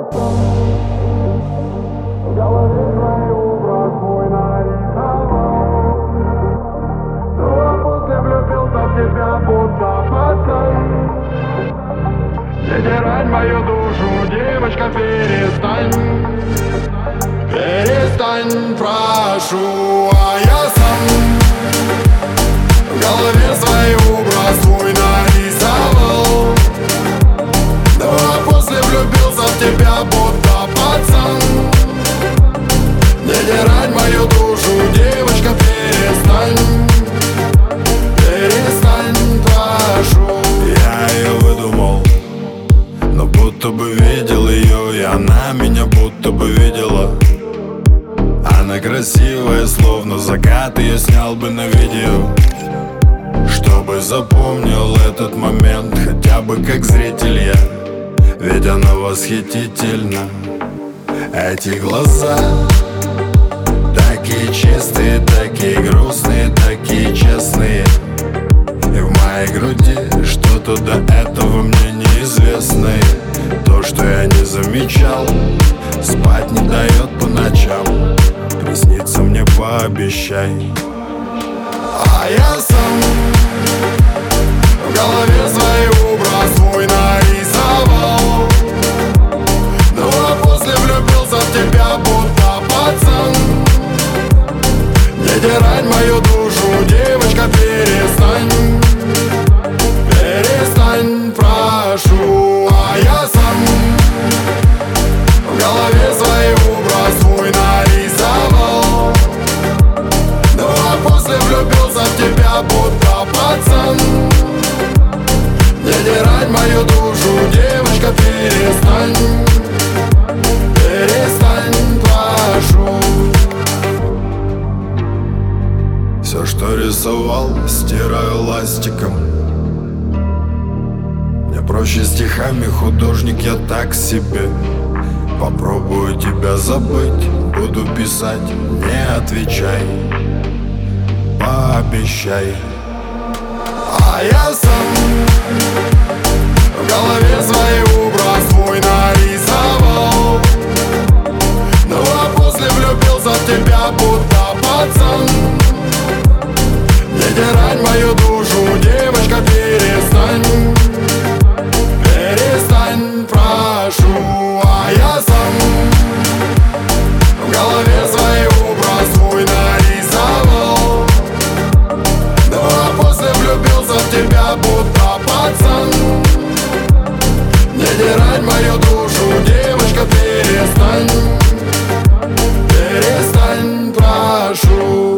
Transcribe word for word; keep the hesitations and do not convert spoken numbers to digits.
В голове твой образ мой нарисовал. Ну а после влюбился в тебя, будто пацан. Не тирай мою душу, девочка, перестань. Перестань, прошу, а я сам в голове свой образ твой нарисовал. Ну а после влюбился в тебя, будто пацан. Не тирай мою душу, девочка, перестань. Перестань, прошу. Я ее выдумал, но будто бы видел ее, и она меня будто бы видела. Она красивая, словно закат, ее снял бы на видео, чтобы запомнил этот момент, хотя бы как зритель я. Ведь она восхитительна. Эти глаза такие чистые, такие грустные, такие честные. И в моей груди что-то до этого мне неизвестное. То, что я не замечал, спать не дает по ночам. Приснится мне, пообещай. А я сам в голове свой образ твой нарисовал. Ну а после влюбился в тебя, будто пацан. Не тирай мою душу, девочка, перестань. Перестань, прошу. А я сам в голове свой образ твой нарисовал. Ну а после влюбился в тебя, будто пацан. Не тирай мою душу, девочка, перестань. Перестань, прошу. Все, что рисовал, стираю ластиком. Мне проще стихами, художник я так себе. Попробую тебя забыть, буду писать, не отвечай. Пообещай. А я сам в голове свой образ твой нарисовал. Ну а после влюбился в тебя, будто пацан. Не тирай мою душу, девочка, перестань. Перестань, прошу. А я сам в голове свой образ твой нарисовал. Ну а после влюбился в тебя, будто пацан. Не тирай мою душу, девочка, перестань. Перестань, прошу.